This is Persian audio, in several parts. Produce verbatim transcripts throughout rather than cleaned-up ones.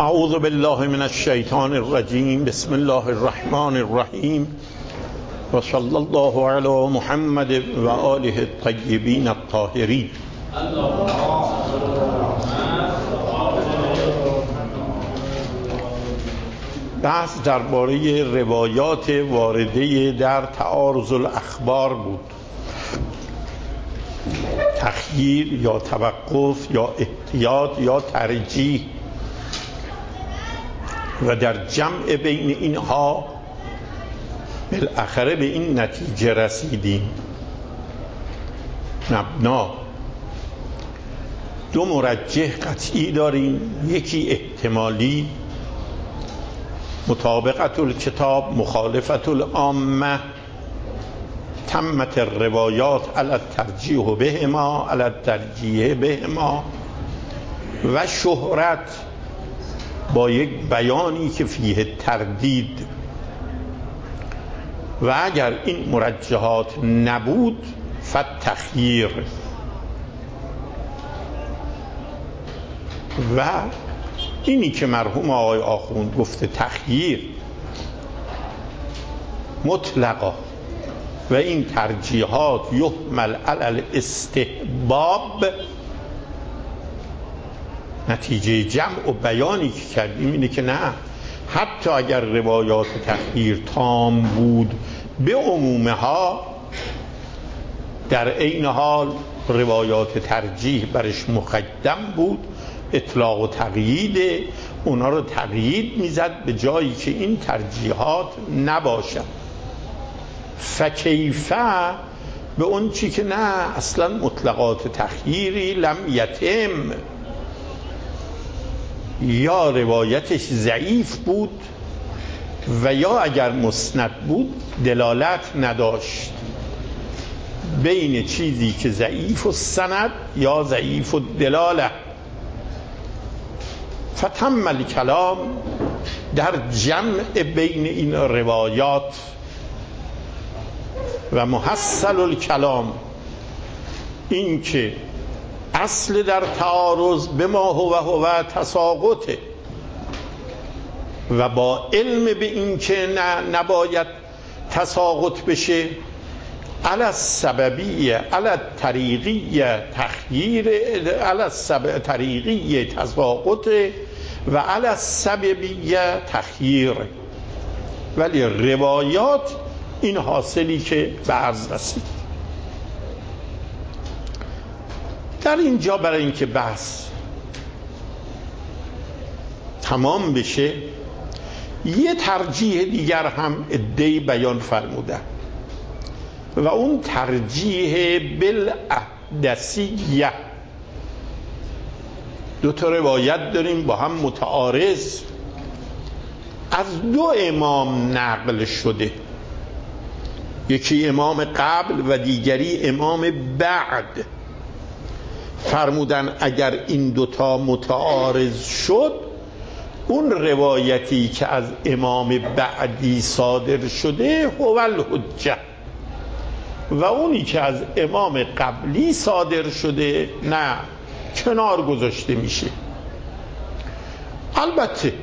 اعوذ بالله من الشیطان الرجیم. بسم الله الرحمن الرحیم و صلی الله علی محمد و آله الطیبین الطاهرین. بحث درباره روایات وارده در تعارض الاخبار بود. تخییر یا توقف یا احتیاط یا ترجیح، و در جمع بین اینها بالاخره به این نتیجه رسیدیم مبنا دو مرجح قطعی داریم، یکی احتمالی مطابقت الکتاب مخالفت العامه، تمت الروایات علی الترجیح بهما علی الترجیح بهما، و شهرت با یک بیانی که فیه تردید. و اگر این مرجحات نبود فتخییر. و اینی که مرحوم آقای آخوند گفته تخییر مطلقا و این ترجیحات یحمل علی الاستحباب، نتیجه جمع و بیانی که کردیم اینه که نه، حتی اگر روایات تخییر تام بود به عمومها، در عین حال روایات ترجیح برش مقدم بود، اطلاق و تقیید اونا رو تقیید میزد به جایی که این ترجیحات نباشد. فکیفه به اون چی که نه، اصلا مطلقات تخییری لم یتم، یا روایتش ضعیف بود و یا اگر مسند بود دلالت نداشت بین چیزی که ضعیف و سند یا ضعیف و دلاله. فتم الکلام در جمع بین این روایات و محصل الکلام این که اصل در تعارض به ما هو هو تساقطه، و با علم به این که نه نباید تساقط بشه، علی السببیه علی الطریقیه تخییر، علی السبب طریقیه تساقط و علی السببیه تخییر. ولی روایات این حاصلی که به عرض رسید. در اینجا برای اینکه بحث تمام بشه یه ترجیح دیگر هم عده‌ای بیان فرمودن، و اون ترجیح بالاحدثیه. دو تا روایت داریم با هم متعارض، از دو امام نقل شده، یکی امام قبل و دیگری امام بعد. فرمودن اگر این دوتا متعارض شد، اون روایتی که از امام بعدی صادر شده هو الحجه، و اونی که از امام قبلی صادر شده نه، کنار گذاشته میشه. البته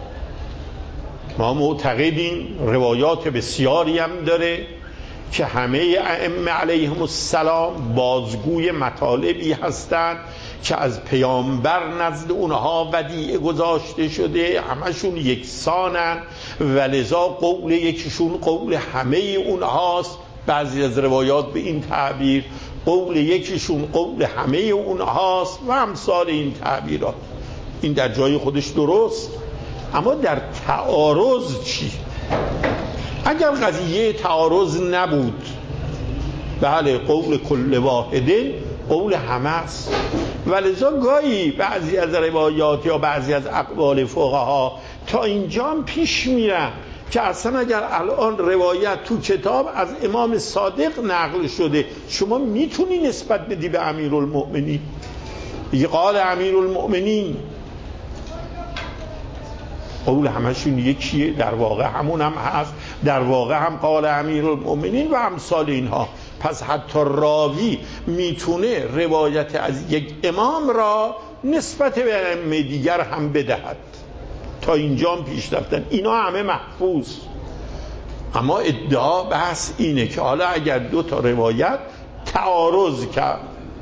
ما معتقدیم روایات بسیاری هم داره که همه ائمه علیهم السلام بازگوی مطالبی هستند که از پیامبر نزد اونها ودیعه گذاشته شده، همشون یکسانن و لذا قول یکیشون قول همه اونهاست. بعضی از روایات به این تعبیر قول یکیشون قول همه اونهاست و امثال این تعبیرات. این در جای خودش درست، اما در تعارض چی؟ اگر قضیه تعارض نبود، بله قول کل واحده قول همه است، ولذا گاهی بعضی از روایات یا بعضی از اقوال فقها تا اینجا هم پیش میرن که اصلا اگر الان روایت تو کتاب از امام صادق نقل شده، شما میتونی نسبت بدی به امیرالمؤمنین، بگی قال امیرالمؤمنین، قول همشون یکیه، در واقع همون هم هست، در واقع هم قال امیرالمؤمنین و امثال اینها. پس حتی راوی میتونه روایت از یک امام را نسبت به ائمه دیگر هم بدهد. تا اینجا هم پیش رفتن، اینا همه محفوظ. اما ادعا بحث اینه که حالا اگر دو تا روایت تعارض کرد،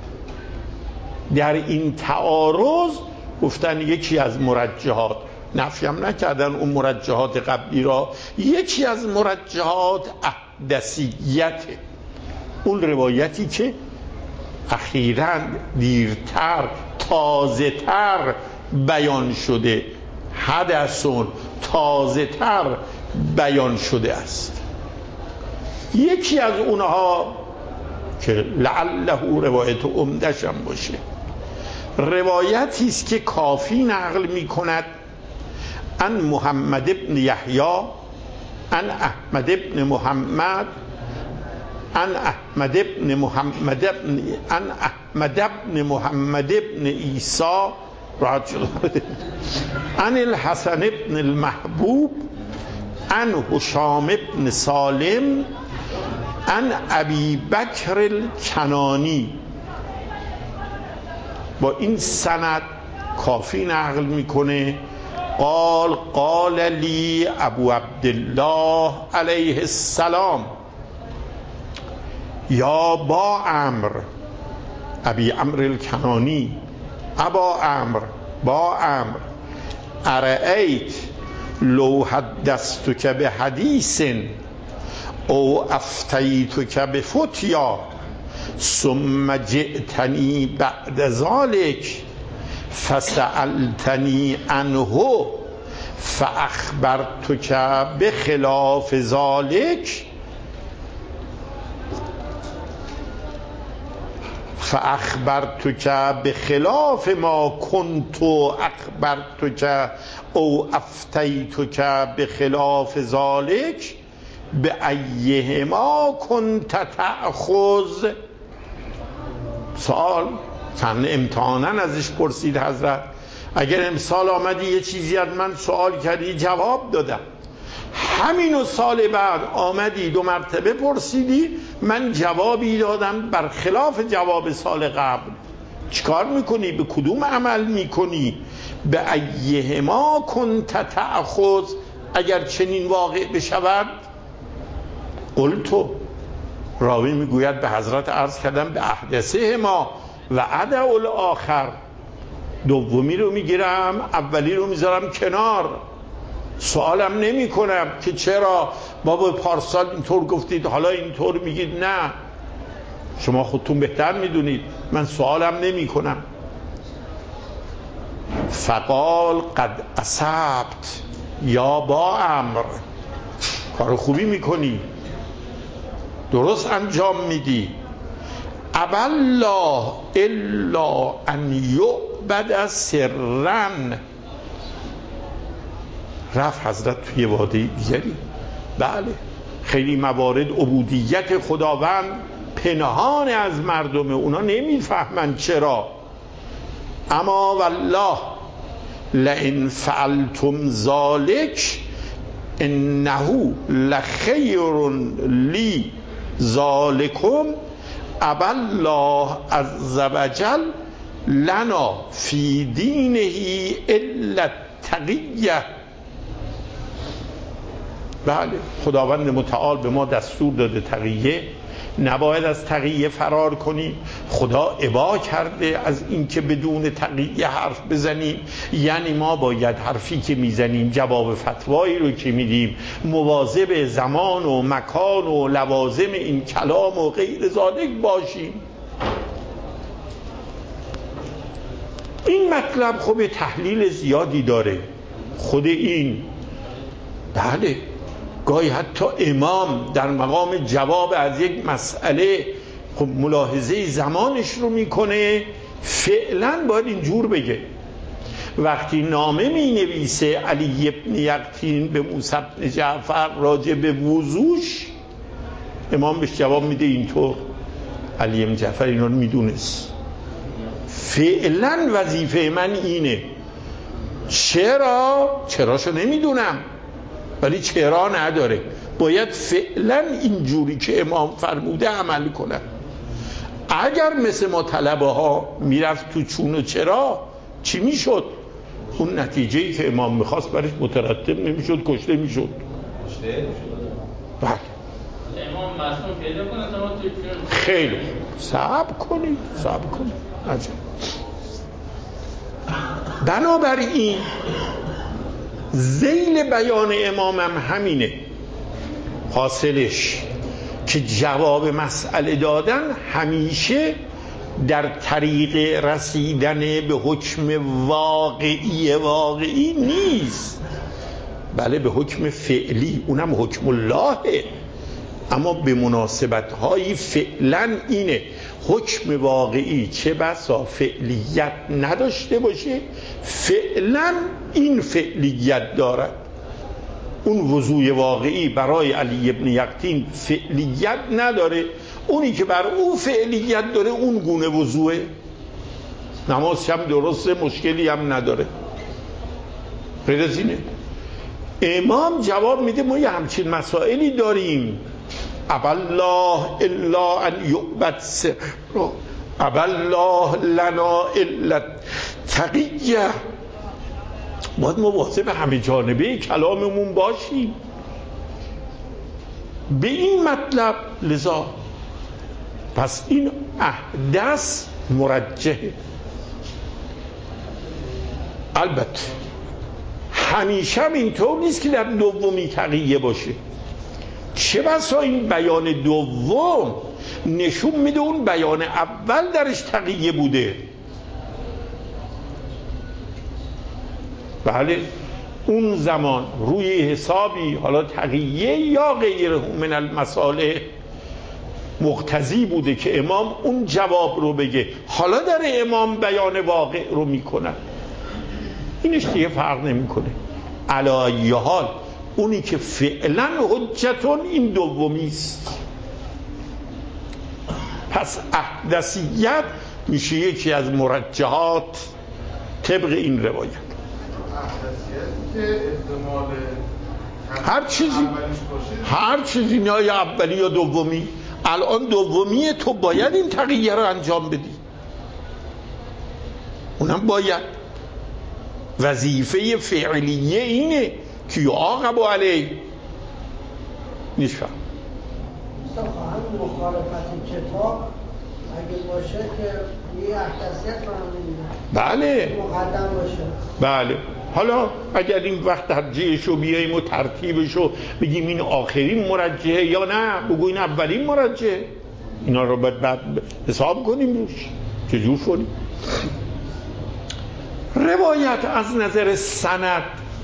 در این تعارض گفتن یکی از مرجحات، نفی هم نکردن اون مرجحات قبلی را، یکی از مرجحات احدثیته، اون روایتی که اخیراً دیرتر تازه تر بیان شده، حدثون تازه تر بیان شده است. یکی از اونها که لعله روایت عمده‌شم باشه، روایتی است که کافی نقل می کند ان محمد ابن یحیی ان احمد ابن محمد ان احمد ابن محمد ابن ان احمد ابن محمد ابن عیسی راحت شد ان الحسن ابن المحبوب ان هشام ابن سالم ان ابی بکر الکنانی. با این سند کافی نقل میکنه قال قال لی ابو عبدالله علیه السلام یا با عمر، ابی عمرو الکنانی، ابا عمرو، با عمرو، ارأیت لو حدثتک بحدیث او افتیتک بفتیا ثم جئتنی بعد ذلك فسألتنی عنه فاخبرتک بخلاف ذلك فاخبرتک بخلاف ما کنت اخبرتک او افتیتک بخلاف ذلك بأیهما کنت تأخذ. سوال سن امتحانن ازش پرسید حضرت، اگر امسال آمدی یه چیزی از من سوال کردی جواب دادم، همینو سال بعد آمدی دو مرتبه پرسیدی من جوابی دادم بر خلاف جواب سال قبل، چیکار میکنی؟ به کدوم عمل میکنی؟ به ایهما کنت تأخذ، اگر چنین واقع بشود. قلتو، راوی میگوید به حضرت عرض کردم به احدثه ما و عدع الاخر، دومی رو میگیرم اولی رو میذارم کنار، سوالم نمی کنم که چرا بابا پارسال اینطور گفتید حالا اینطور میگید. نه، شما خودتون بهتر میدونید، من سوالم نمی کنم. فقال قد اصبت یا با امر، کار خوبی میکنی، درست انجام میدی. ابالله الا ان یعبد سرا. رفت حضرت توی واده دیگری. بله، خیلی موارد عبودیت خداوند پنهان از مردم، اونا نمیفهمن چرا. اما والله لئن فعلتم ذلك انه لخیر لی ذالکم ابالله عز وجل لنا فی دینه الا التقیه. بله، خداوند متعال به ما دستور داده تقیه، نباید از تقیه فرار کنیم. خدا ابا کرده از اینکه بدون تقیه حرف بزنیم، یعنی ما باید حرفی که میزنیم، جواب فتوایی رو که میدیم، مواظب زمان و مکان و لوازم این کلام و غیر ذالک باشیم. این مطلب خب تحلیل زیادی داره خود این. بله، گاهی حتی امام در مقام جواب از یک مسئله خب ملاحظه زمانش رو میکنه، فعلا باید اینجور بگه. وقتی نامه می نویسه علی ابن یقطین به موسی بن جعفر راجع به وضوش، امام بهش جواب میده اینطور. علی ابن جعفر اینا رو میدونست. فعلا وظیفه من اینه. چرا؟ چراشو نمیدونم، ولی چرا نداره، باید فعلا اینجوری که امام فرموده عمل کنه. اگر مثل ما طلبه ها میرفت تو چون و چرا، چی میشد؟ اون نتیجه‌ای که امام میخواست برش مترتب نمیشد، کشته میشد. بله امام معصوم پیدا کنه تا خیلی صبر کنید صبر کنید عجب. بنابراین ذیل بیان امام هم همینه، حاصلش که جواب مسئله دادن همیشه در طریق رسیدن به حکم واقعی واقعی نیست، بله به حکم فعلی، اونم حکم اللهه، اما به مناسبت‌های فعلا اینه. حکم واقعی چه بسا فعلیت نداشته باشه، فعلا این فعلیت دارد. اون وضوع واقعی برای علی ابن یقطین فعلیت نداره، اونی که بر او فعلیت داره اون گونه وضوعه، نماز هم درسته، مشکلی هم نداره. غیر از اینه. امام جواب میده ما یه همچین مسائلی داریم، ابالله الا ان یعبد سر، ابالله لنا الا تقیه. باید مواظب همه جانبه کلاممون باشیم به این مطلب. لذا پس این احدث مرجحه. البته همیشه هم اینطور نیست که در دومی تقیه باشه، چه بسا این بیان دوم نشون میده اون بیان اول درش تقیه بوده. بله اون زمان روی حسابی حالا تقیه یا غیر من المصالح مقتضی بوده که امام اون جواب رو بگه، حالا در امام بیان واقع رو میکنن، اینش دیگه فرق نمیکنه. علی ای حال اونی که فعلا حجتون این دومی است. پس احدثیت میشه یکی از مرجحات طبق این روایت. هر چیزی هر چیزی نه یا اولی یا دومی، الان دومیه تو باید این تقیه رو انجام بدی، اونم باید وظیفه فعلیه اینه که یعاقب علیه نیست. فهم مخالفت کتاب اگه باشه که یه احدثیت رو بله مقدم باشه. بله حالا اگر این وقت ترجیحش رو بیاییم و ترتیبش رو بگیم این آخرین مرجحه یا نه بگو این اولین مرجحه، اینا رو باید بعد حساب کنیم روش چجور کنیم. روایت از نظر سند،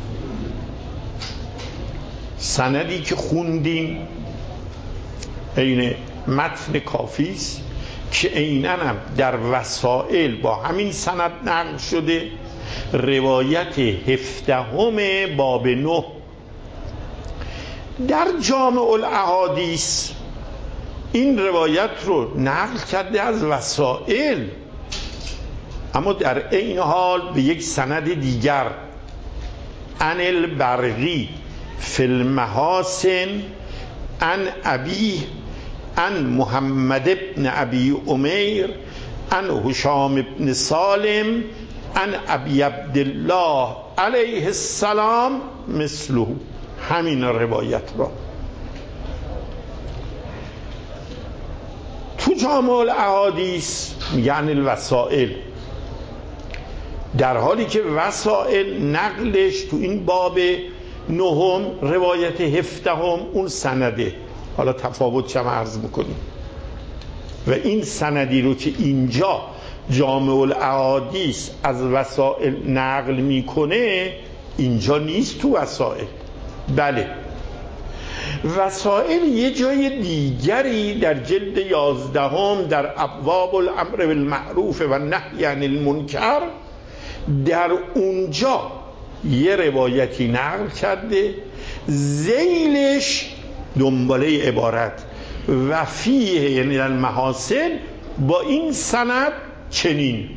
سندی که خوندیم عین متن کافی است که عیناً هم در وسائل با همین سند نقل شده. روایت هفدهم باب نه در جامع الاحادیث این روایت رو نقل کرده از وسائل، اما در این حال به یک سند دیگر عن البرقی فی المحاسن عن ابی عن محمد ابن ابی امیر عن هشام ابن سالم عن ابی عبدالله علیه السلام مثله، همین روایت را تو جامع الاحادیث یعنی الوسائل، در حالی که وسائل نقلش تو این باب نهم روایت هفدهم اون سنده، حالا تفاوت چم عرض میکنیم. و این سندی رو که اینجا جامع الاحادیث از وسائل نقل میکنه اینجا نیست تو وسائل. بله وسائل یه جای دیگری در جلد یازدهم در ابواب الامر بالمعروف و نهی عن المنکر، در اونجا یه روایتی نقل کرده ذیلش دنباله عبارت و فیه یعنی المحاسن با این سند چنین.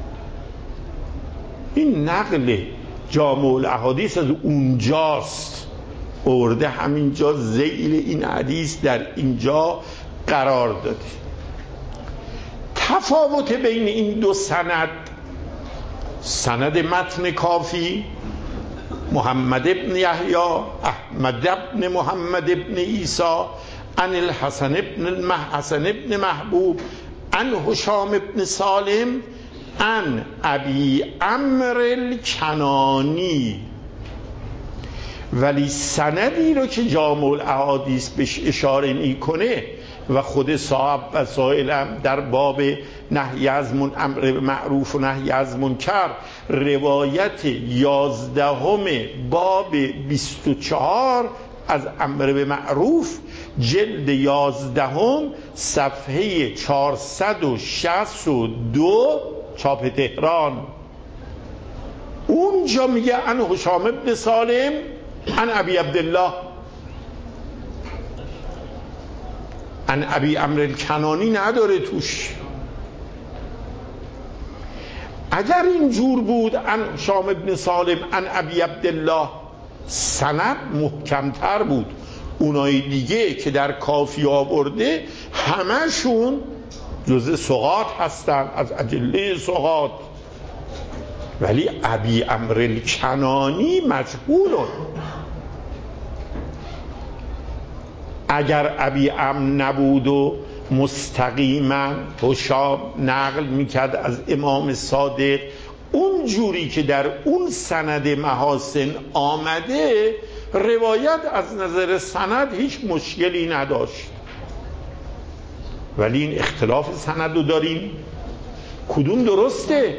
این نقل جامع الاحادیث از اونجاست، ارده همینجا ذیل این حدیث در اینجا قرار داده. تفاوت بین این دو سند سند متن کافی محمد ابن یحیی احمد ابن محمد ابن عیسی عن الحسن ابن حسن ابن محبوب عن هشام ابن سالم عن ابی عمرو الکنانی. ولی سندی رو که جامع الاحادیث بهش اشاره میکنه و خود صاحب وسائل هم در باب نهی از من امر معروف و نهی از منکر روایت یازدهم باب بیست و چهار از امر به معروف جلد یازدهم صفحه چهارصد و شصت و دو چاپ تهران، اونجا میگه عن هشام ابن سالم عن ابی عبدالله عن ابی عمرو الکنانی نداره توش. اگر اینجور بود عن هشام ابن سالم عن ابی عبدالله سند محکمتر بود. اونای دیگه که در کافی آورده همشون جزء ثقات هستن، از اجله ثقات. ولی ابی عمرو الکنانی مجهولن. اگر ابی عمرو نبود و مستقیما هشام نقل میکرد از امام صادق اون جوری که در اون سند محاسن آمده، روایت از نظر سند هیچ مشکلی نداشت. ولی این اختلاف سند رو داریم، کدوم درسته؟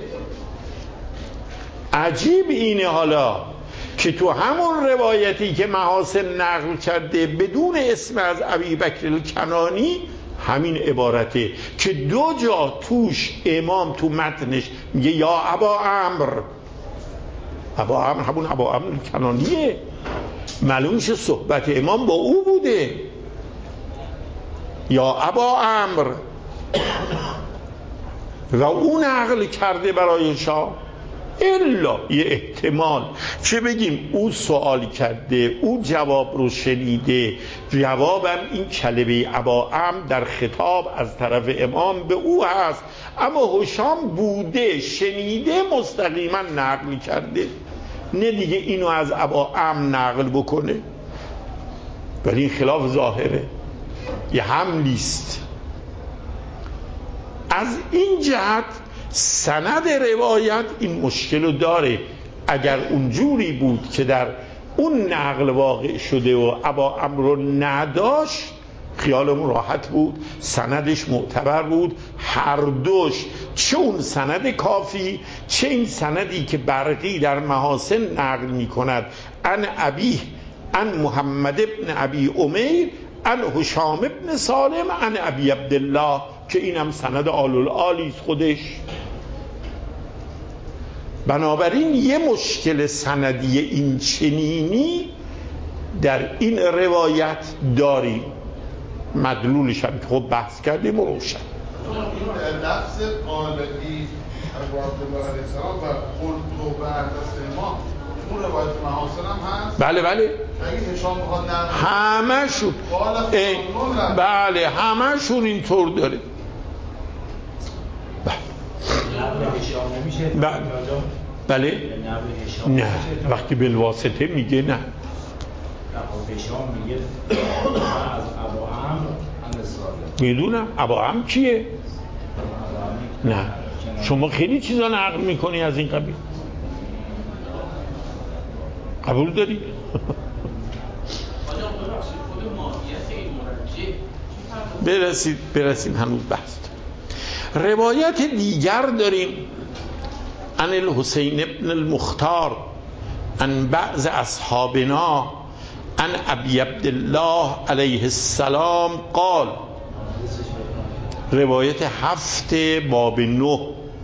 عجیب اینه حالا که تو همون روایتی که محاسن نقل کرده بدون اسم از ابی بکر الکنانی همین عبارته که دو جا توش امام تو متنش میگه یا ابا عمرو. ابا عمرو همون ابا عمرو الکنانیه، معلوم شه صحبت امام با او بوده. یا ابا عمرو و او نقل کرده برای شاه. الا یه احتمال چه بگیم او سوال کرده، او جواب رو شنیده، جوابم این کلمه ابا عمرو در خطاب از طرف امام به او هست، اما هشام بوده شنیده مستقیما نقل کرده، نه دیگه اینو از ابا عمرو نقل بکنه. ولی این خلاف ظاهره، یه حملیست. از این جهت سند روایت این مشکل رو داره. اگر اونجوری بود که در اون نقل واقع شده و ابا عمرو رو نداشت خیالمون راحت بود، سندش معتبر بود. هر دوش، چه اون سند کافی چه این سندی که برقی در محاسن نقل می کند عن ابی عن محمد ابن ابی امیر عن هشام ابن سالم عن ابی عبدالله، که اینم سند آل العالی خودش. بنابراین یه مشکل سندی این چنینی در این روایت داریم، مدلولش هم که خب بحث کردیم و روشن. لفظ قالبی ابو عبدالله علیه السلام و قلت و بعد از امام اون روایت محاسن هم هست؟ بله بله، اگه هشام بخواد نقل همشون بله همشون اینطور داره. بله بله نه، وقتی بالواسطه میگه نه. هشام میگه از ابا عمرو عن سالم. میدونم ابا عمرو کیه؟ نه شما خیلی چیزا نقل میکنی از این قبیل، قبول داری؟ برسید برسیم هنوز بحث. روایت دیگر داریم عن الحسین ابن المختار عن بعض اصحابنا عن ابی عبدالله علیه السلام قال، روایت هفت باب نه،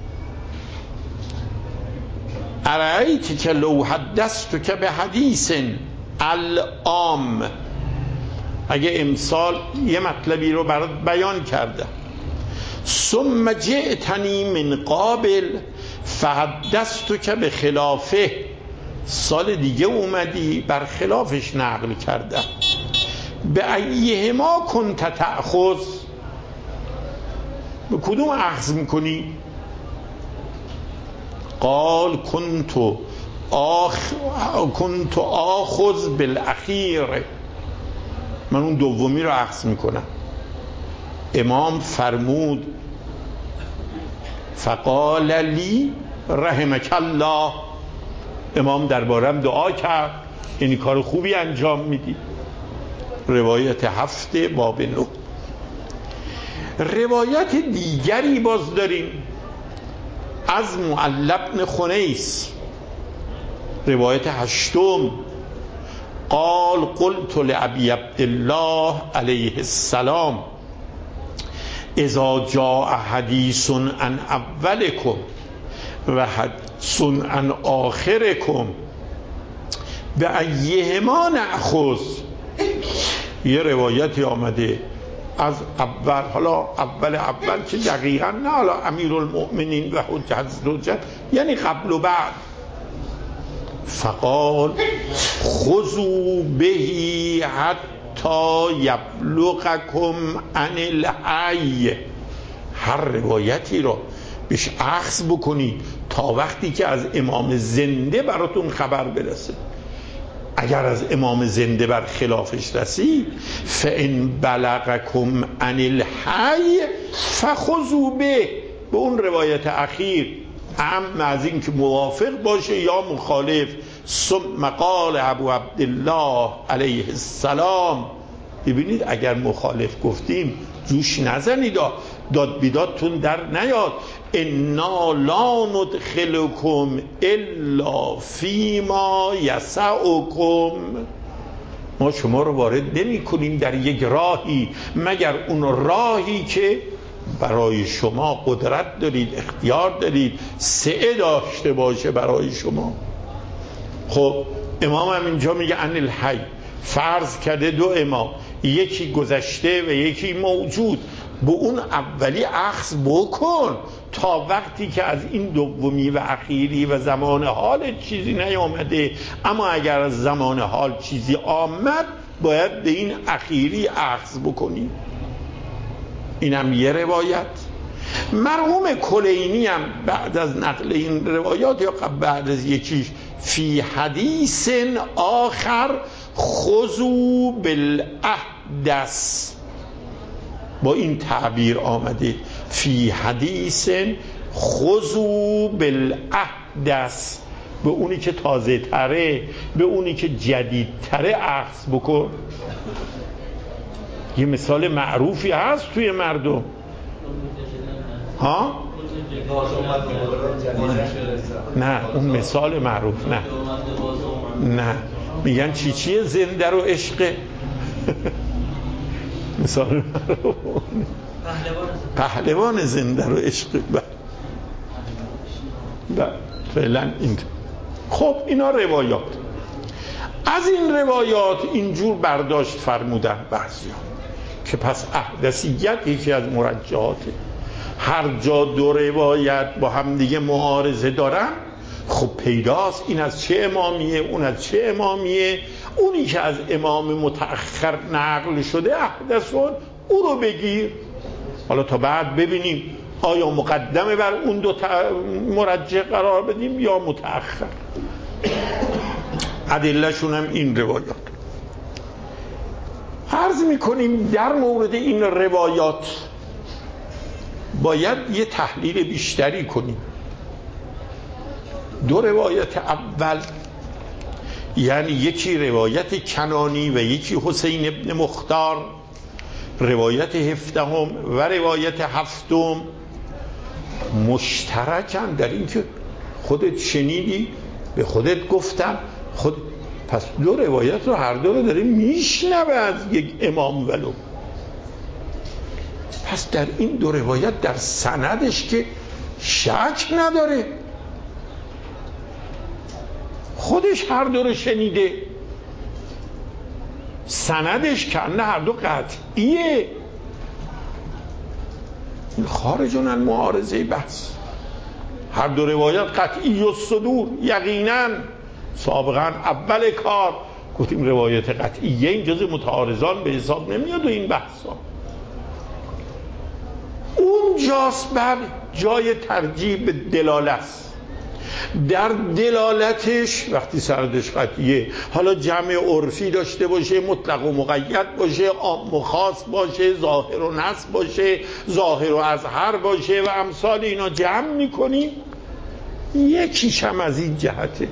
ارأیت که لو حدثت که به حدیث العام، اگه امسال یه مطلبی رو برات بیان کردم، ثم جئتنی من قابل فحدثت که به خلافه، سال دیگه اومدی بر خلافش نقل کردم، به ایهما کنت تأخذ، به کدوم اخذ میکنی؟ قال کنت آخ کنت آخذ بالاخیر، من اون دومی رو اخذ میکنم. امام فرمود فقال لی رحمک الله، امام دربارم دعا کرد، یعنی کار خوبی انجام میدی. روایت هفته باب نه. روایت دیگری باز داریم از معل بن خنیس، روایت هشتم. قال قلت لابی عبدالله علیه السلام اذا جاء حدیث عن اولکم و حدیث عن آخرکم به ایهما نأخذ. یه روایتی آمده از اول، حالا اول اول که دقیقا نه حالا امیرالمؤمنین و حجت زوجت، یعنی قبل و بعد. فقال خذوا بهی حتی یبلغکم عن الحی، هر روایتی رو بهش اخذ بکنید تا وقتی که از امام زنده براتون خبر برسه. اگر از امام زنده بر خلافش رسید فان بلغکم عن الحی فخذوا به، به اون روایت اخیر هم از این که موافق باشه یا مخالف. ثم قال ابو عبدالله علیه السلام، ببینید اگر مخالف گفتیم جوش نزنید، داد بیدادتون در نیاد. انا لا ندخلکم الا فیما یسعکم، ما شما رو وارد نمی کنیم در یک راهی مگر اون راهی که برای شما قدرت دارید، اختیار دارید، سعه داشته باشه برای شما. خب امام هم اینجا میگه عن الحی، فرض کرده دو امام، یکی گذشته و یکی موجود، به اون اولی اخذ بکن تا وقتی که از این دومی و اخیری و زمان حال چیزی نیامده. اما اگر از زمان حال چیزی آمد باید به این اخیری اخذ بکنی. این هم یه روایت. مرحوم کلینی هم بعد از نقل این روایات یا بعد از یکیش فی حدیث آخر خذوا بالاحدث، با این تعبیر آمده فی حدیث خذوا بالاحدث، به اونی که تازه تره، به اونی که جدید تره اخذ بکن. یه مثال معروفی هست توی مردم ها؟ نه اون مثال معروف نه نه میگن چی چیه زنده رو عشقه مثال معروف پهلوان زنده رو عشقه. فعلا این. خب اینا روایات. از این روایات اینجور برداشت فرمودن بعضی‌ها که پس احدثیت یکی از مرجحاته. هر جا دو روایت با هم دیگه معارضه دارن، خب پیداست این از چه امامیه اون از چه امامیه. اونی که از امام متأخر نقل شده احدثون، او رو بگیر. حالا تا بعد ببینیم آیا مقدمه بر اون دو مرجح قرار بدیم یا متأخر. ادله‌شون هم این روایات. عرض میکنیم در مورد این روایات باید یه تحلیل بیشتری کنیم. دو روایت اول، یعنی یکی روایت کنانی و یکی حسین ابن مختار، روایت هفدهم و روایت هفتم، مشترکن در این که خودت شنیدی به خودت گفتم خود. پس دو روایت رو هر دو رو داره میشنوه از یک امام ولو. پس در این دو روایت در سندش که شک نداره، خودش هر دو رو شنیده، سندش کنه هر دو قطعیه، خارجون عن معارضه بحث. هر دو روایت قطعی و صدور یقینا. سابقا اول کار گفتیم روایت قطعیه این جز متعارضان به حساب نمیاد و این بحثا. اون جاست بر جای ترجیح به دلاله است. در دلالتش وقتی سندش قطعیه، حالا جمع عرفی داشته باشه، مطلق و مقید باشه، عام و خاص باشه، ظاهر و نصب باشه، ظاهر و اظهر باشه و امثال اینا جمع میکنیم، یکیش هم از این جهته.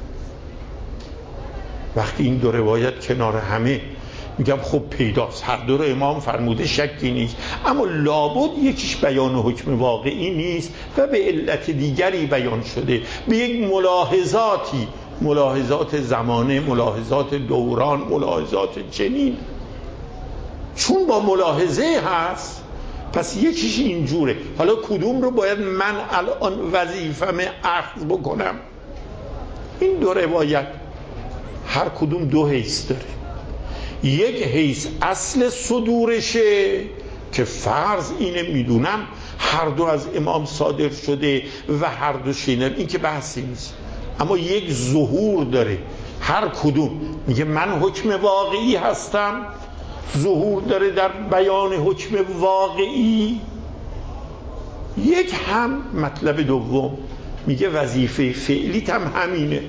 وقتی این دو روایت کنار همه، میگم خب پیداست هر دو رو امام فرموده، شکی نیست، اما لابد یکیش بیان حکم واقعی نیست و به علت دیگری بیان شده، به یک ملاحظاتی، ملاحظات زمانه، ملاحظات دوران، ملاحظات چنین، چون با ملاحظه هست پس یکیش اینجوره. حالا کدوم رو باید من الان وظیفم اخذ بکنم؟ این دو روایت هر کدوم دو حیث داره. یک حیث اصل صدورشه که فرض اینه میدونم هر دو از امام صادر شده و هر دو شینم، این که بحثی نیست. اما یک ظهور داره، هر کدوم میگه من حکم واقعی هستم، ظهور داره در بیان حکم واقعی. یک هم مطلب دوم میگه وظیفه فعلیت هم همینه.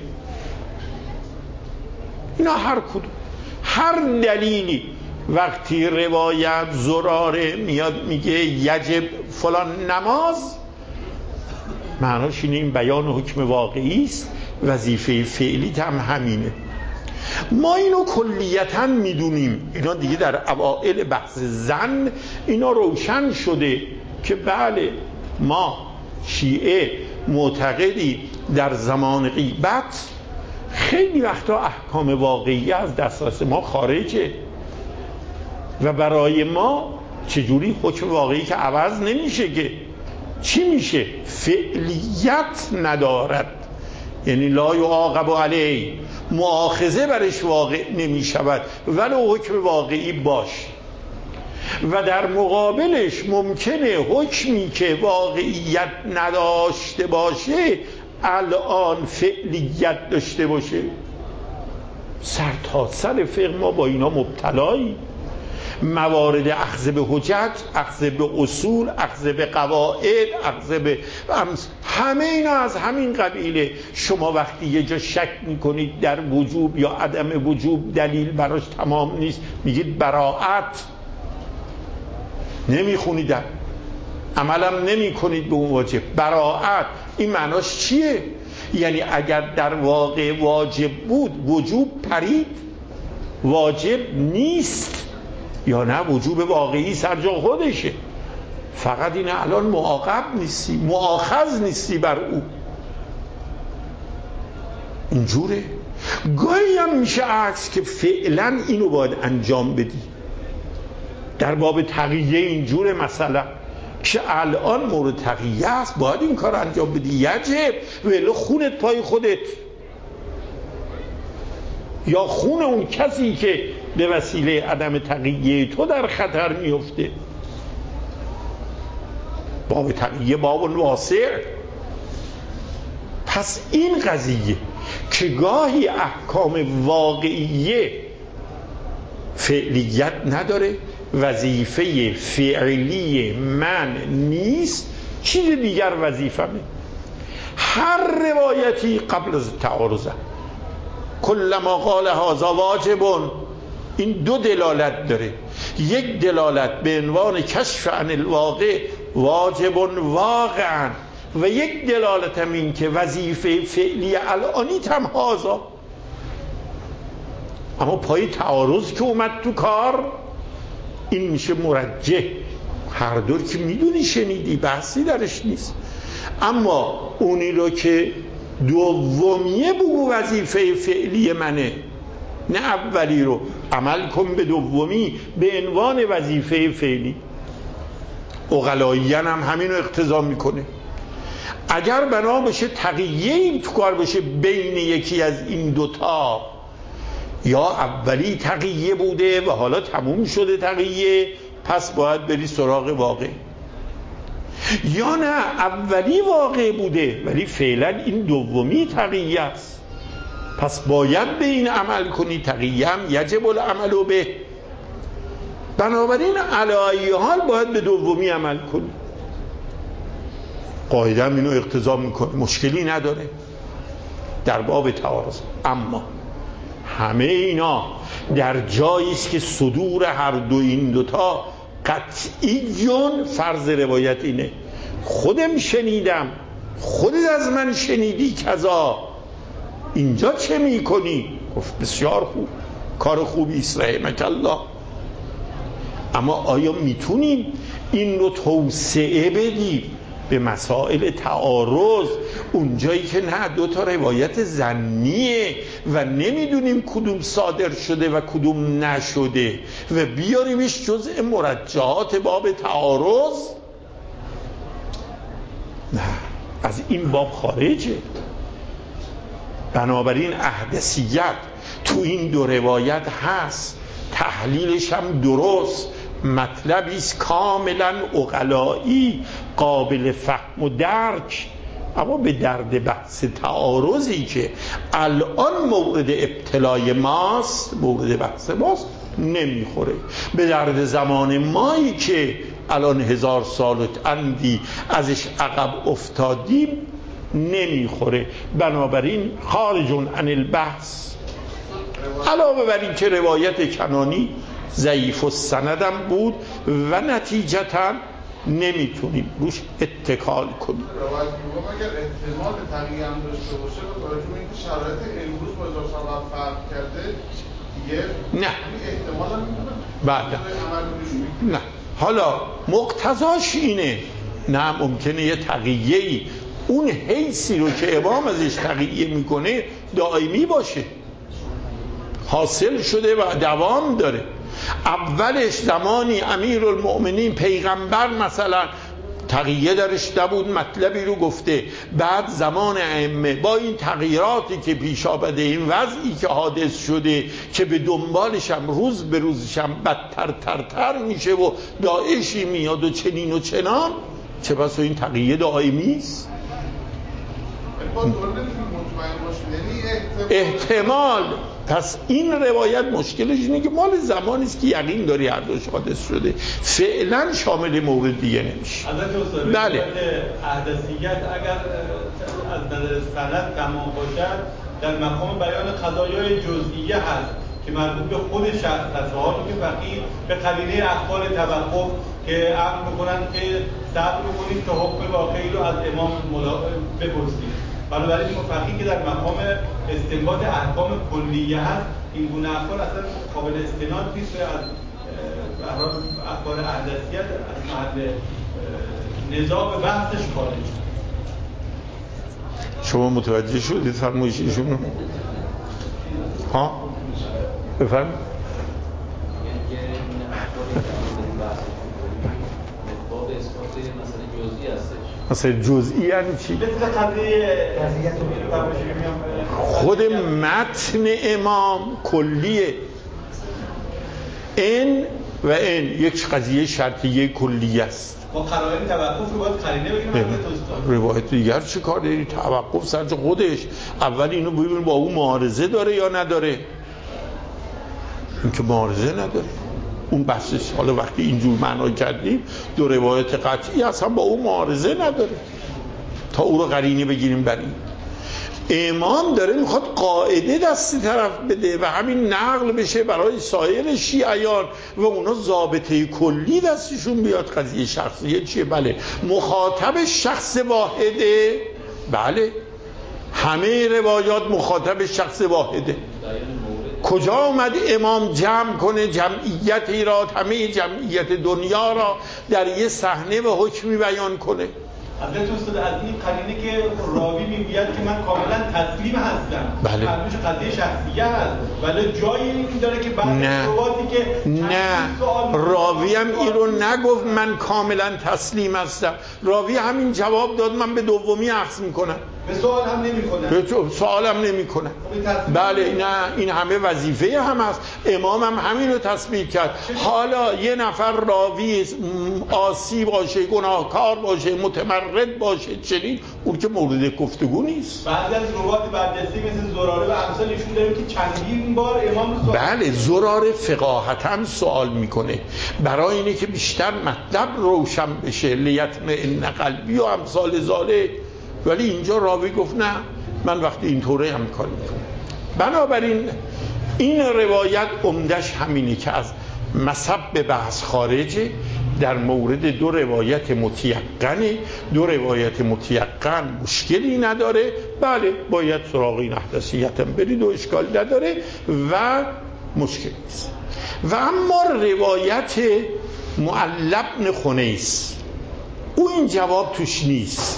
اینا هر کدوم، هر دلیلی وقتی روایت زراره میاد میگه یجب فلان نماز، معناش اینه این بیان حکم واقعی است، وظیفه فعلیت هم همینه. ما اینو کلیتاً میدونیم، اینا دیگه در اوائل بحث زن اینا روشن شده که بله ما شیعه معتقدی در زمان غیبت خیلی وقتا احکام واقعی از دسترس ما خارجه و برای ما چجوری حکم واقعی که عوض نمیشه که چی میشه؟ فعلیت ندارد، یعنی لا یعاقب علیه، مؤاخذه برش واقع نمیشود ولو حکم واقعی باش. و در مقابلش ممکنه حکمی که واقعیت نداشته باشه الان فعلیت داشته باشه. سر تا سر فقه ما با اینا مبتلایی، موارد اخذ به حجت، اخذ به اصول، اخذ به قواعد، اخذ به همه اینا از همین قبیله. شما وقتی یه جا شک میکنید در وجوب یا عدم وجوب، دلیل براش تمام نیست، میگید براعت، نمیخونیدم، عملم نمی کنید به اون واجب. براعت این معناش چیه؟ یعنی اگر در واقع واجب بود وجوب پرید، واجب نیست، یا نه وجوب واقعی سر جا خودشه، فقط این الان معاقب نیستی، مؤاخذ نیستی بر او. اینجوره. گاهی هم میشه عکس که فعلا اینو باید انجام بدی. در باب تقیه اینجوره مثلا که الان مورد تقیه است، باید این کار انجام بدی، یجب، ولی خونت پای خودت یا خون اون کسی که به وسیله عدم تقیه تو در خطر میفته. باب تقیه باب واسع. پس این قضیه که گاهی احکام واقعیه فعلیت نداره، وظیفه فعلی من نیست، چیز دیگر وظیفمه. هر روایتی قبل از تعارضه، کلما قال هذا واجب، این دو دلالت داره. یک دلالت به عنوان کشف عن الواقع، واجب واقعا، و یک دلالت هم این که وظیفه فعلی الانیت هم هذا. اما پای تعارض که اومد تو کار، این میشه مرجح. هر دور که میدونی شنیدی، بحثی درش نیست. اما اونی رو که دومیه بگو وظیفه فعلی منه، نه اولی رو عمل کن به دومی به عنوان وظیفه فعلی. عقلاییان هم همین رو اقتضا میکنه. اگر بنا بشه تقیه این تو کار بشه بین یکی از این دوتا، یا اولی تقیه بوده و حالا تموم شده تقیه، پس باید بری سراغ واقع، یا نه اولی واقع بوده ولی فعلا این دومی تقیه است، پس باید به این عمل کنی. تقیه هم یجب العمل به، بنابراین علی ای حال باید به دومی عمل کنی. قاعده هم اینو اقتضا میکنه، مشکلی نداره. در باب تعارض. اما همه اینا در جایی است که صدور هر دو این دوتا قطعیون فرض روایت اینه خودم شنیدم، خودت از من شنیدی کذا، اینجا چه میکنی؟ گفت بسیار خوب، کار خوبی است رحمک الله. اما آیا میتونیم این رو توسعه بدیم به مسائل تعارض اونجایی که نه دو تا روایت ظنیه و نمیدونیم کدوم صادر شده و کدوم نشده و بیاریمش جزء مرجحات باب تعارض؟ نه، از این باب خارجه. بنابراین احدثیت تو این دو روایت هست، تحلیلش هم درست، مطلبی است کاملا عقلایی قابل فهم و درک، اما به درد بحث تعارضی که الان مورد ابتلای ماست، مورد بحث ماست، نمیخوره. به درد زمان مایی که الان هزار سال و اندی ازش عقب افتادیم نمیخوره. بنابراین خارجون عن البحث. علاوه بر این که روایت کنانی ضعیف السندم بود و نتیجتا نمیتونیم روش اتکال کنیم. روایت دوم اگر احتمال تغییر هم داشته باشه و با توجه به اینکه شرایط امروز با هزار سال قبل فرق کرده دیگه نه احتمال هم میتونه بعد نه. حالا مقتضاش اینه، نه ممکنه یه تقییه‌ای اون حیثی رو که امام ازش تقییه میکنه دائمی باشه، حاصل شده و دوام داره. اولش زمانی امیرالمؤمنین پیغمبر مثلا تقییه درش نبود، مطلبی رو گفته، بعد زمان ائمه با این تغییراتی که پیش آمده، این وضعی که حادث شده که به دنبالش هم روز به روزش هم بدتر تر تر میشه و داعشی میاد و چنین و چنان، چه بسا این تقییه دائمی است؟ احتمال. پس این روایت مشکلش اینه که مال زمانی است که یقین داری هر دوش حادث شده، فعلا شامل مورد دیگه نمیشه. بله. احدثیت اگر از نظر سند تمام باشد در مقام بیان قضایای جزئیه هست که مربوط به خود شخص هست، و حالی که فقیه به قرینه اخبار توقف که امر میکنن که صبر بکنید تا حکم واقعی رو از امام بپرسید. بنابراین فقیه که در مقام استنباط احکام کلیه هست، این گونه اخبار اصلا قابل استناد نیست، از اخبار احدثیت از محل نزاع بحثش خارج. شما متوجه شدید فرمایش ایشون؟ ها؟ بفرمایید. مثلا جزئی یعنی چی؟ خود متن امام کلیه، این و این یک قضیه شرطیه کلیه است. با قرائن توقف رو باید قرینه بگیریم. روایت دیگر چه کار داری؟ توقف سرج خودش. اول اینو ببین با اون معارضه داره یا نداره. این که معارضه نداره، اون بحثش. حالا وقتی اینجور معنا کردیم دو روایت قطعی اصلا با اون معارضه نداره تا او رو قرینه بگیریم بر این. امام داره میخواد قاعده دست طرف بده و همین نقل بشه برای سایر شیعیان و اونا ضابطه کلی دستشون بیاد. قضیه شخصیه چیه؟ بله. مخاطب شخص واحده، بله، همه روایات مخاطب شخص واحده. کجا آمد امام جمع کنه جمعیتی را، همه جمعیت دنیا را در یه صحنه و حکمی بیان کنه؟ حضرت استاد از این قرینه که راوی میگوید که من کاملا تسلیم هستم، بله، معلومش قضیه شخصیه هست، ولی جایی این داره که بعد نه که نه راوی هم این رو نگفت من کاملا تسلیم هستم. راوی همین جواب داد من به دومی عکس میکنم، به سوال هم نمی کنن. به سوال هم نمی کنن. بله، نه این همه وظیفه هم هست. امام هم همین رو تثبیت کرد. حالا یه نفر راوی عاصی باشه، گناهکار باشه، متمرد باشه، چنین، اون که مورد گفتگو نیست. بعضی از روات برجسته مثل زراره و امثال ایشون داریم که چندین بار امام رو سوال. بله، زراره فقاهتاً سوال میکنه برای اینه که بیشتر مطلب روشن بشه، لیتمئن قلبی و امثال ذالک. ولی اینجا راوی گفت نه، من وقتی اینطوره هم کار میکنم. بنابراین این روایت عمدش همینه که از مصب به بحث خارجه، در مورد دو روایت متیقنه، دو روایت متیقن مشکلی نداره، بله باید سراغ این احدثیت هم برید و اشکال نداره و مشکلی نیست. و اما روایت معلی بن خنیس، او این جواب توش نیست،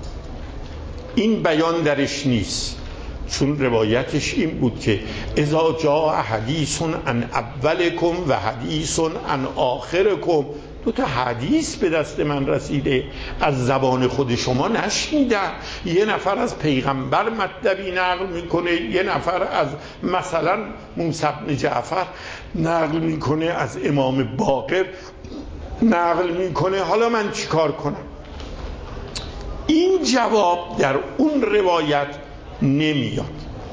این بیان درش نیست، چون روایتش این بود که اذا جاء حدیث عن اولکم و حدیث عن آخرکم، دو تا حدیث به دست من رسیده، از زبان خود شما نشنیدم. یه نفر از پیغمبر مطلبی نقل میکنه، یه نفر از مثلا موسی بن جعفر نقل میکنه، از امام باقر نقل میکنه، حالا من چیکار کنم؟ این جواب در اون روایت نمیاد.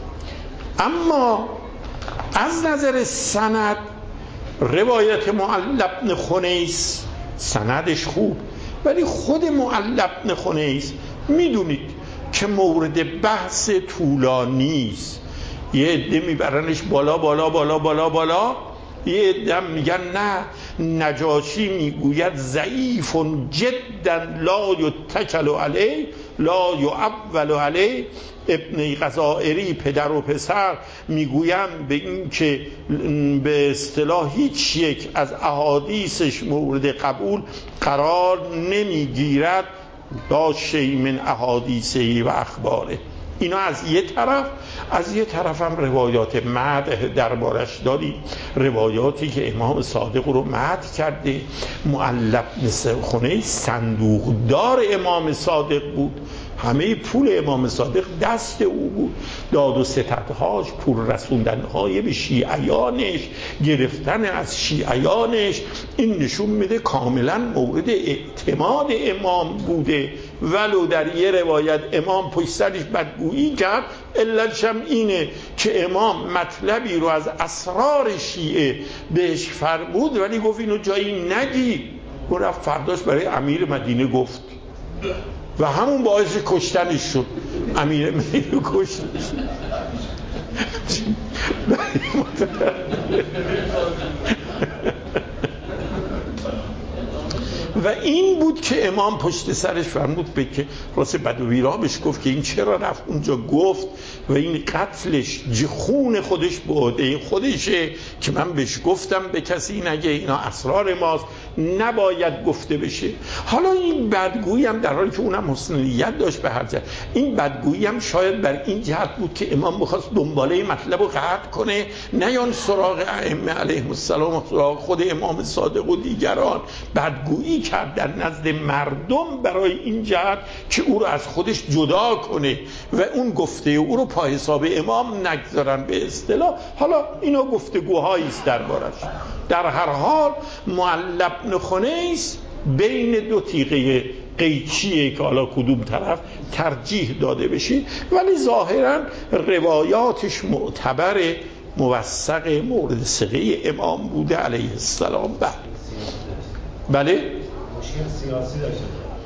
اما از نظر سند روایت معلی بن خنیس سندش خوب، ولی خود معلی بن خنیس میدونید که مورد بحث طولانی است. یه عده میبرنش بالا بالا بالا بالا بالا، یه عده میگن نه، نجاشی میگوید ضعیف جدا لا یتکل علیه لا یعول علیه. ابن غزائری پدر و پسر میگویند به این که به اصطلاح هیچ یک از احادیثش مورد قبول قرار نمیگیرد، لا شیء من احادیثه و اخباره. اینا از یه طرف، از یه طرف هم روایات مدح دربارش داریم، روایاتی که امام صادق رو مدح کرده. معلی بن خنیس صندوقدار امام صادق بود، همه پول امام صادق دست او بود، داد و ستدهاش، پول رسوندنهای به شیعیانش، گرفتن از شیعیانش، این نشون میده کاملا مورد اعتماد امام بوده. ولو در یه روایت امام پشت سرش بدگویی کرد، علتش هم اینه که امام مطلبی رو از اسرار شیعه بهش فرمود، ولی گفت اینو جایی نگی. او رفت فرداش برای امیر مدینه گفت و همون باعث کشتنش شد. امیر مدینه کشتنش و این بود که امام پشت سرش فرمود به که راست بدوی را بهش گفت که این چرا رفت اونجا گفت و این قتلش خون خودش به عهده خودشه که من بهش گفتم به کسی نگه، اینا اسرار ماست، نباید گفته بشه. حالا این بدگویی هم در حالی که اونم حسن نیت داشت به هر جهت، این بدگویی هم شاید بر این جهت بود که امام می‌خواست دنباله مطلب رو قطع کنه، نه یان سراغ ائمه علیهم السلام و سراغ خود امام صادق و دیگران. بدگویی کرد در نزد مردم برای این جهت که او رو از خودش جدا کنه و اون گفته او رو پای حساب امام نگذارن به اصطلاح. حالا اینا گفتگوهایی است دربارش. در هر حال معلی بن خنیس بین دو تیغه قیچیه که حالا کدوم طرف ترجیح داده بشه، ولی ظاهرا روایاتش معتبر، موثق، مورد ثقه امام بوده علیه السلام. بله بله مشکل سیاسی داشته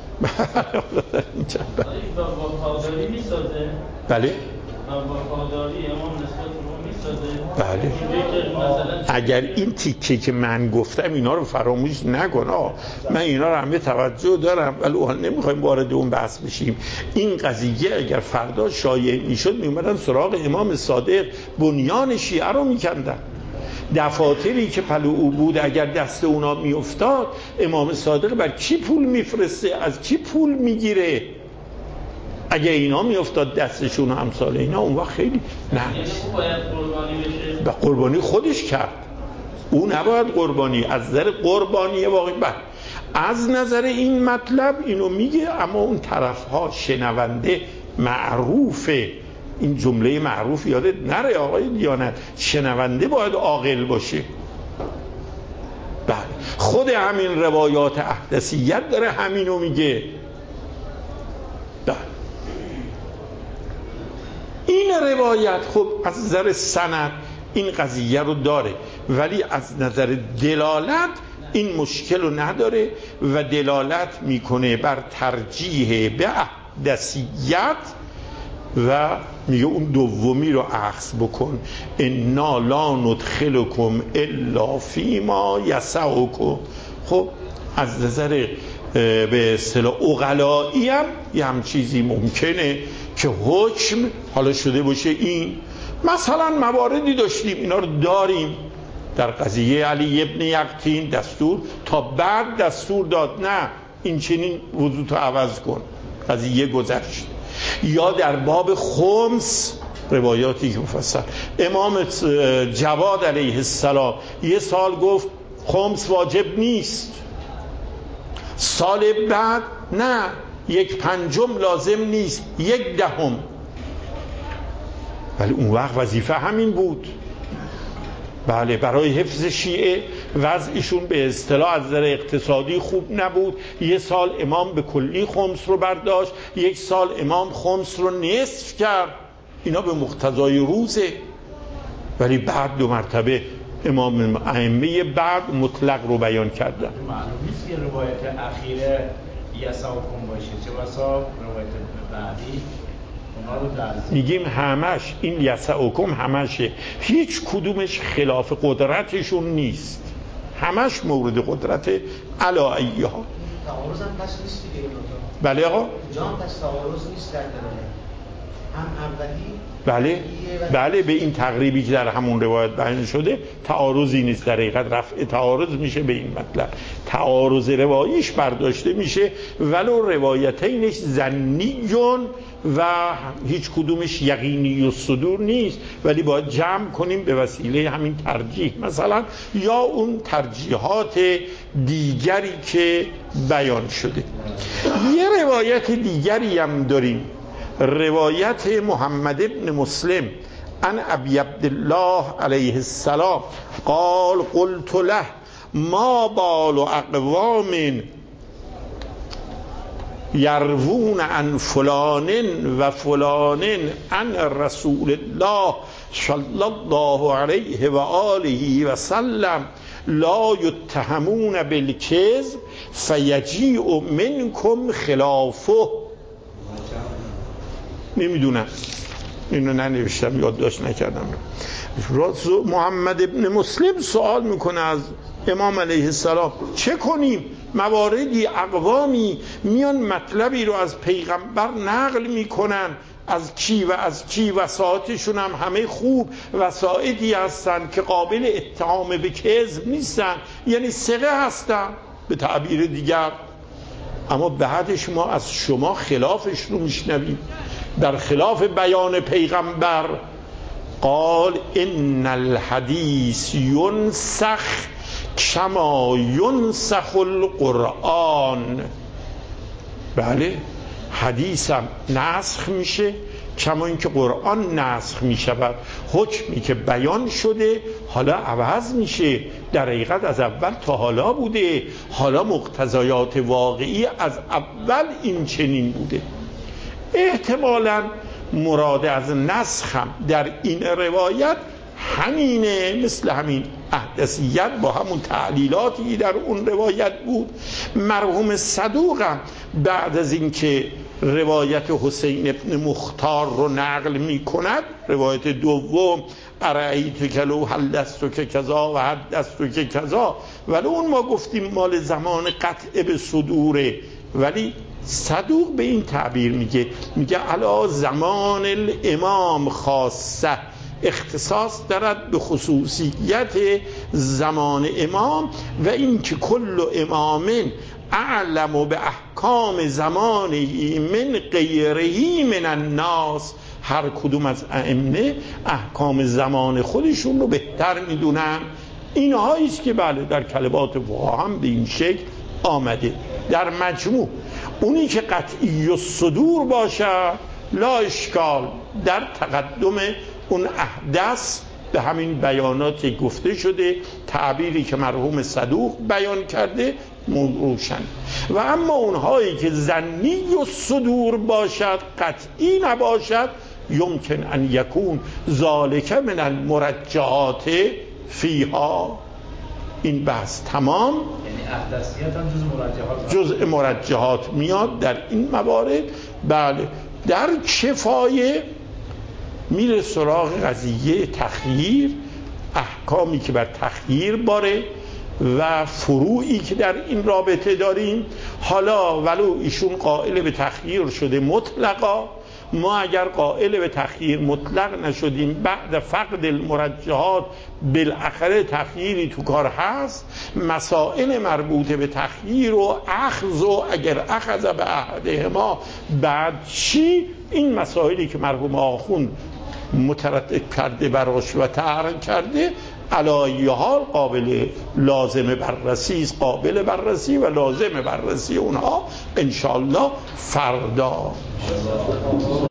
وفاداری میسازه؟ بله وفاداری امام نسبت رو میسازه؟ بله. اگر این تیکه که من گفتم اینا رو فراموش نکن، من اینا رو همه توجه دارم، ولی حال نمیخوایم وارد اون بحث بشیم. این قضیه اگر فردا شایع میشد میومدن سراغ امام صادق، بنیان شیعه رو میکندن. دفاتری که پلو او بود اگر دست اونا میافتاد، امام صادق بر کی پول میفرسته، از کی پول میگیره؟ اگه اینا میافتاد دستشون و امثال اینا، اون وقت خیلی نه، باید قربانی بشه. و قربانی خودش کرد، او نباید قربانی. از نظر قربانی واقعی بله، از نظر این مطلب اینو میگه، اما اون طرفها شنونده معروفه. این جمله معروف یادت نره آقای دیانت، شنونده باید عاقل باشه. بله خود همین روایات احدثیت داره همینو میگه. بله این روایت خب از نظر سند این قضیه رو داره، ولی از نظر دلالت این مشکل رو نداره و دلالت میکنه بر ترجیح به احدثیت و میگه اون دومی رو اخذ بکن، انا لا ندخلکم الا فیما یسعکم. خب از نظر به اصطلاح عقلایی هم یه هم چیزی ممکنه که حکم حالا شده باشه این. مثلا مواردی داشتیم، اینا رو داریم در قضیه علی ابن یقطین دستور تا بعد دستور داد نه این چنین وضو تو عوض کن، قضیه گذشت. یا در باب خمس روایاتی که مفصل امام جواد علیه السلام یه سال گفت خمس واجب نیست، سال بعد نه یک پنجم لازم نیست، یک دهم. ولی اون وقت وظیفه همین بود. بله برای حفظ شیعه وضعشون به اصطلاح از نظر اقتصادی خوب نبود. یه سال امام به کلی خمس رو برداشت، یک سال امام خمس رو نصف کرد، اینا به مقتضای روزه. ولی بعد دو مرتبه امام ائمه بعد مطلق رو بیان کردن. معلوم نیست که روایت اخیره یسعکم باشه، چه بسا روایت بعدی اونا رو در میگیم همش این یسعکم همشه، هیچ کدومش خلاف قدرتشون نیست، همش مورد قدرت علا ایها. تعارض هم پس نیست دیگه. بله آقا جان پس تعارض نیست در دلالت هم اولی. بله بله به این تقریبی که در همون روایت بیان شده تعارضی نیست، در حقیقت رفع تعارض میشه به این مطلب. تعارض رواییش برداشته میشه ولو روایتینش ظنیون و هیچ کدومش یقینی و صدور نیست، ولی باید جمع کنیم به وسیله همین ترجیح مثلا یا اون ترجیحات دیگری که بیان شده. یه روایت دیگری هم داریم، روایت محمد ابن مسلم عن ابی عبدالله علیه السلام قال قلت له ما بال اقوام یروون عن فلان و فلان عن رسول الله صلی الله علیه و آله و سلم لا یتهمون بالکذب فیجیء منکم خلافه. نمیدونم، اینو ننوشتم، یادداشت نکردم. محمد ابن مسلم سوال میکنه از امام علیه السلام چه کنیم؟ مواردی اقوامی میان مطلبی رو از پیغمبر نقل میکنن، از چی و از چی، وسائطشون هم همه خوب، وسائطی هستن که قابل اتهام به کذب نیستن، یعنی ثقه هستن به تعبیر دیگر، اما بعدش ما از شما خلافش رو میشنویم، در خلاف بیان پیغمبر. قال ان الحدیث ینسخ کما ینسخ القرآن. بله حدیثم نسخ میشه کما اینکه قرآن نسخ میشود. حکمی که بیان شده حالا عوض میشه، در حقیقت از اول تا حالا بوده، حالا مقتضیات واقعی از اول این چنین بوده. احتمالاً مراد از نسخ هم در این روایت همینه، مثل همین احدثیت با همون تعلیلاتی در اون روایت بود. مرحوم صدوق هم بعد از اینکه روایت حسین ابن مختار رو نقل می کند، روایت دوم ارایت کلو حدثت که کذا و حدثت که کذا، ولی اون ما گفتیم مال زمان قطع به صدوره، ولی صدوق به این تعبیر میگه میگه علا زمان الامام خاصه، اختصاص دارد به خصوصیت زمان امام و این که کل امام اعلم به احکام زمانه من غیره من الناس، هر کدوم از ائمه احکام زمان خودشون رو بهتر میدونن. اینهایی است که بله در کلمات فقها هم به این شکل آمده. در مجموع اونی که قطعی و صدور باشه لا اشکال، در تقدم اون احدث به همین بیانات گفته شده، تعبیری که مرحوم صدوق بیان کرده روشن. و اما اونهایی که ظنی و صدور باشد، قطعی نباشد، یمکن ان یکون ذالک من المرجحات فیها. این بحث تمام، یعنی احدثیت هم جز مرجحات جزء مرجحات میاد در این موارد. بله در کفایه میره سراغ قضیه تخییر، احکامی که بر تخییر باره و فروعی که در این رابطه داریم. حالا ولو ایشون قائل به تخییر شده مطلقا، ما اگر قائل به تخییر مطلق نشدیم بعد فقد المرجحات بالاخره تخییری تو کار هست، مسائل مربوط به تخییر و اخذ و اگر اخذ به احدهما بعد چی، این مسائلی که مرحوم آخوند مترتب کرده براش و طرح کرده علایه حال قابل لازم بررسی است، قابل بررسی و لازم بررسی اونها انشالله فردا.